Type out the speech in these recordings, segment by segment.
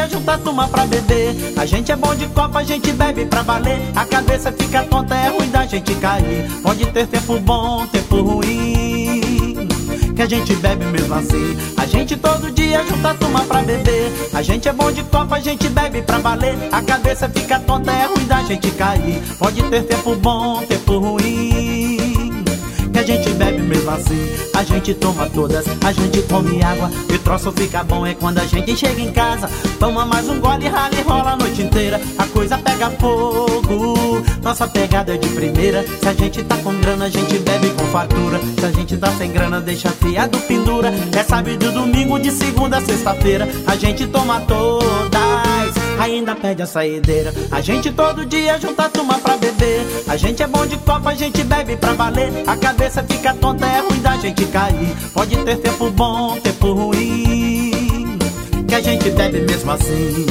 dia junta a turma pra beber. A gente é bom de copa, a gente bebe pra valer. A cabeça fica tonta, é ruim da gente cair. Pode ter tempo bom, tempo ruim, que a gente bebe mesmo assim. A gente todo dia junta a turma pra beber. A gente é bom de copa, a gente bebe pra valer. A cabeça fica tonta, é ruim da gente cair. Pode ter tempo bom, tempo ruim, que a gente bebe mesmo assim. A gente toma todas, a gente come água. E o troço fica bom é quando a gente chega em casa. Toma mais um gole, rala e rola a noite inteira. A coisa pega fogo, nossa pegada é de primeira. Se a gente tá com grana, a gente bebe com fartura. Se a gente tá sem grana, deixa fiado, pendura. É sábado, domingo, de segunda a sexta-feira. A gente toma todas, ainda pede a saideira. A gente todo dia junta a turma pra beber. A gente é bom de copa, a gente bebe pra valer. A cabeça fica tonta, é ruim da gente cair. Pode ter tempo bom, tempo ruim, que a gente bebe mesmo assim.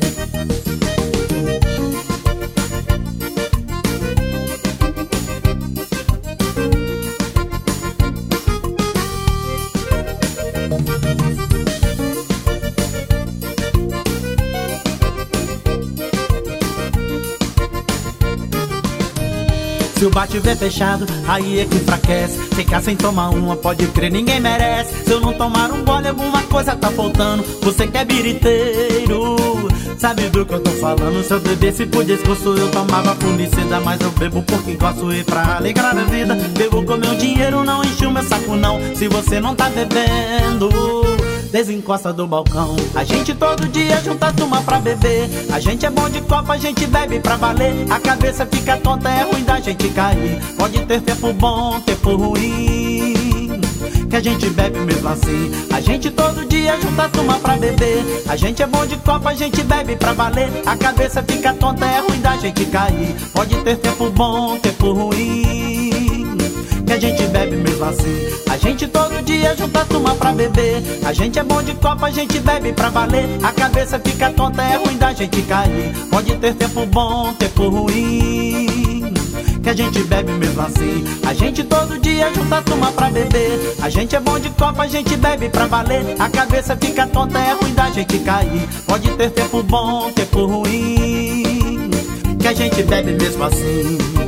Se o bar tiver fechado, aí é que enfraquece. Ficar sem tomar uma, pode crer, ninguém merece. Se eu não tomar um gole, alguma coisa tá faltando. Você que é biriteiro, sabe do que eu tô falando. Se eu bebesse por desgosto, eu tomava fundicida. Mas eu bebo porque gosto e pra alegrar a vida. Bebo com meu dinheiro, não enche o meu saco não. Se você não tá bebendo, desencosta do balcão. A gente todo dia junta a turma pra beber. A gente é bom de copa, a gente bebe pra valer. A cabeça fica tonta, é ruim da gente cair. Pode ter tempo bom, tempo ruim, que a gente bebe mesmo assim. A gente todo dia junta a turma pra beber. A gente é bom de copa, a gente bebe pra valer. A cabeça fica tonta, é ruim da gente cair. Pode ter tempo bom, tempo ruim, que a gente bebe mesmo assim. A gente todo dia junta a turma pra beber. A gente é bom de copa, a gente bebe pra valer. A cabeça fica tonta, é ruim da gente cair. Pode ter tempo bom, tempo ruim, que a gente bebe mesmo assim. A gente todo dia junta a turma pra beber. A gente é bom de copa, a gente bebe pra valer. A cabeça fica tonta, é ruim da gente cair. Pode ter tempo bom, tempo ruim, que a gente bebe mesmo assim.